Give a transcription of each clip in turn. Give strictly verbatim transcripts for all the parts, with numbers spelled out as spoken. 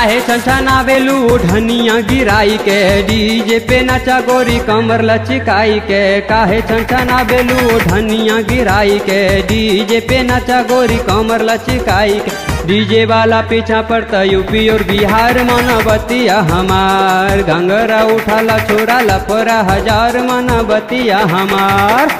काहे छनछना बेलू धनिया गिराई के डीजे पे नचा गोरी कमर लचकाई के। काहे छनछना बेलू धनिया गिराई के डीजे पे नचा गोरी कमर लचकाई के। डीजे वाला पीछा पड़ता यूपी और बिहार मन बतिया हमार। घंगरा उठाला छोरा लपरा हजार मन बतिया हमार।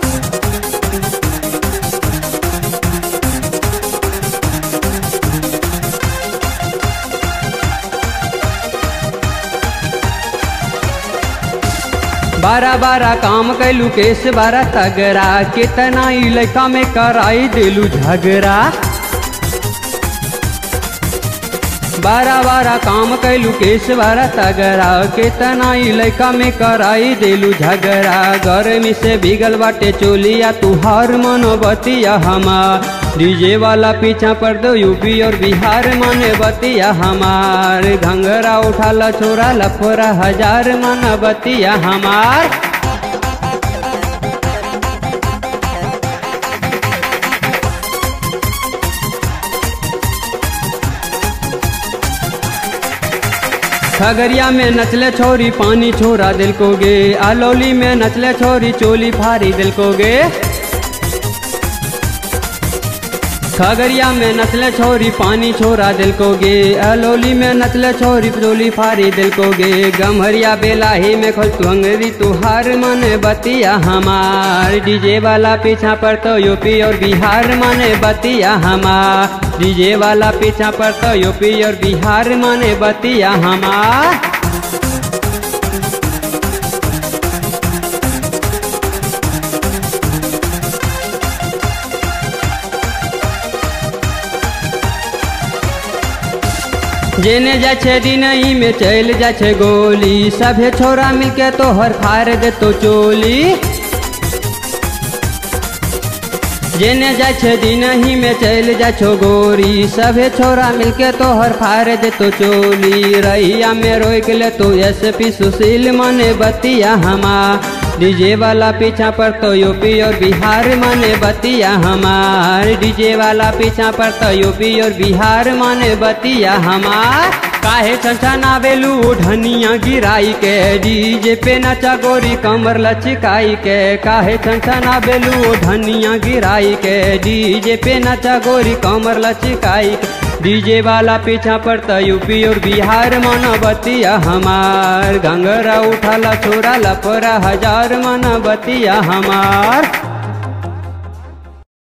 बारह बारह काम कैलू केस बारह तगरा कितना इलाका में कराई दिलू झगड़ा। बारह बारह काम कैलू केस बारह तगरा कितना इलाका में कराई दिलू झगड़ा। गर्मी से भीगल बाटे चोलिया तुहार मन बतिया हमार। डीजे वाला पीछा पड़ दो यूपी और बिहार मन बतिया हमार। घंगरा उठाला छोरा लफरा हजार मन बतिया हमार। खगड़िया में नचले छोरी पानी छोरा दिल को गे। अलौली में नचले छोरी चोली फारी दिल को गे। खगड़िया में नचले छोरी पानी छोरा दिल को गे। अलौली में नचले छोरी चोली फारी दिल को गे। गम्हरिया बेलाही में खोल तुहंगरी तुहार मन बतिया हमार। डीजे वाला पीछा पड़तो यूपी और बिहार मन बतिया हमार। डीजे वाला पीछा पड़तो यूपी और बिहार मन बतिया हमार। जेने जाछे दिनई में चल जाछे गोली। सभे छोरा मिलके तोहर फाड़ दे तो चोली। जेने जाछे दिनही में चल जाछो गोरी। सभे छोरा मिलके तोहर फाड़ दे तो चोली। रैया में रोक ले तो एसपी सुशील मने बतिया हमार। डीजे वाला पीछा पड़तो यूपी और बिहार मने बतिया हमार। डीजे वाला पीछा पड़तो यूपी और बिहार मने बतिया हमार। काहे छनछना बेलू धनिया गिराई के डीजे पे नचा गोरी कमर लचकाई के। काहे छनछना बेलू धनिया गिराई के डीजे पे नचा गोरी कमर लचकाई के। डीजे वाला पीछा पड़ता यूपी और बिहार मन बतिया हमार। घंगरा उठाला छोरा लपरा हजार मन बतिया हमार।